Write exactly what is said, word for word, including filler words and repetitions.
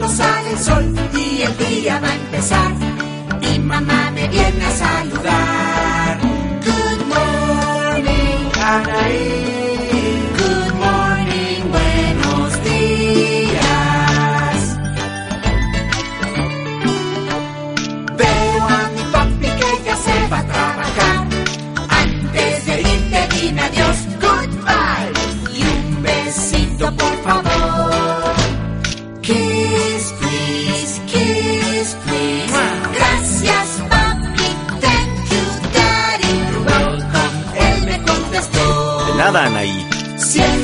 cuando sale el sol y el día va a empezar. Mi mamá me viene a saludar. Good morning, Anaí. Good morning, buenos días. Veo a mi papi que ya se va a trabajar. Antes de irte dime adiós, goodbye. Y un besito por favor. Kiss, please, kiss, please. Gracias, papi, thank you, daddy. You're welcome, él me contestó. De nada, Anaí. Siempre